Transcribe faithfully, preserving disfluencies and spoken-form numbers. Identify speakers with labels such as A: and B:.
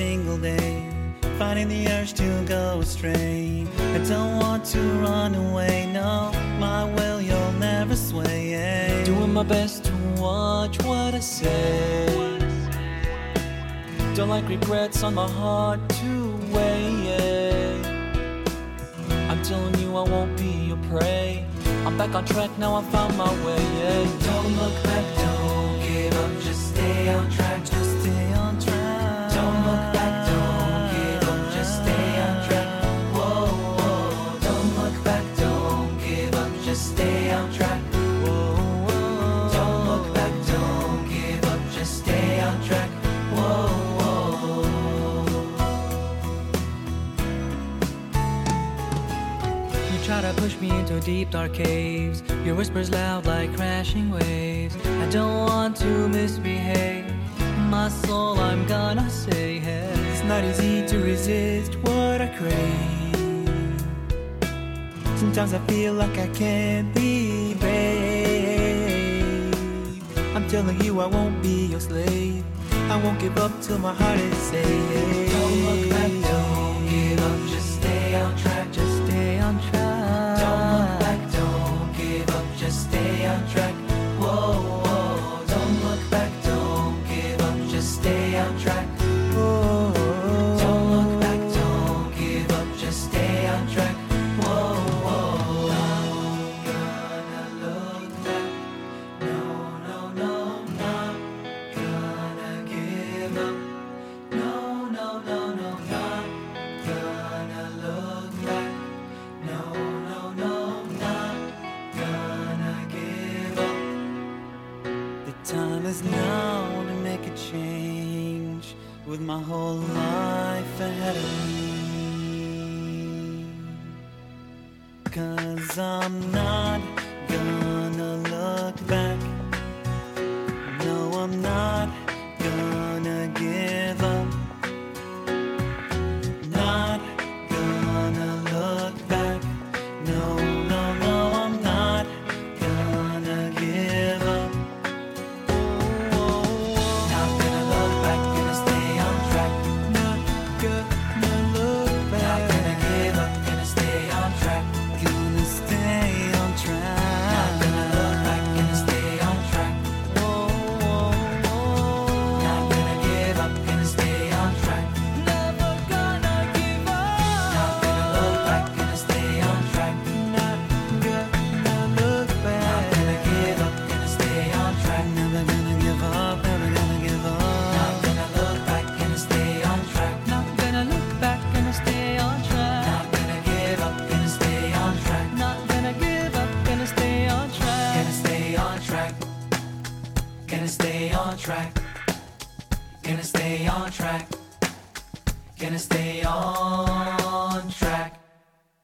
A: single day, finding the urge to go astray. I don't want to run away, no, my will you'll never sway.
B: Doing my best to watch what I say. Don't like regrets on my heart to weigh. I'm telling you I won't be your prey. I'm back on track now, I found my way.
A: Don't look back, don't give up, just stay on track, just stay on track. Don't look back, don't give up, just stay on track. Whoa, whoa. Don't look back, don't give up, just stay on track. Whoa, whoa. Don't look back, don't give up, just stay on track. Whoa, whoa.
B: You try to push me into deep dark caves. Your whispers loud like crashing waves. I don't want to misbehave. My soul, I'm gonna say, hey.
A: It's not easy to resist what I crave. Sometimes I feel like I can't be brave. I'm telling you I won't be your slave. I won't give up till my heart is safe. Don't look back, don't give up, just stay on track, just stay on track. Don't look back, don't give up, just stay on track. Whoa, whoa. Don't look back, don't give up, just stay on track. Whoa, don't look back, don't give up, just stay on track. Whoa, whoa. Not gonna look back. No, no, no, not gonna give up. No, no, no, no, not gonna look back. No, no, no, not gonna give up. The time is now to make a change, with my whole life ahead of me. 'Cause I'm not gonna look back. No, I'm not gonna give up. Not gonna look back. No, no, no, I'm not gonna give up. Not gonna look back, gonna stay on track. Not gonna look back. Not gonna give up, gonna stay on track. Gonna stay on track. Not gonna look back, gonna stay on track. Whoa, whoa, whoa. Not gonna give up, gonna stay on track. Never gonna give up. Not gonna look back, gonna stay on track. Not gonna look back. Not gonna give up, gonna stay on track. Never gonna give up, never gonna give up. Not gonna look back, gonna stay on track.
B: Not gonna look back, gonna stay on track.
A: Not gonna give up, gonna stay on track.
B: Not gonna give up, gonna stay on track.
A: Gonna stay on track. Gonna stay on track. Gonna stay on track. Gonna stay on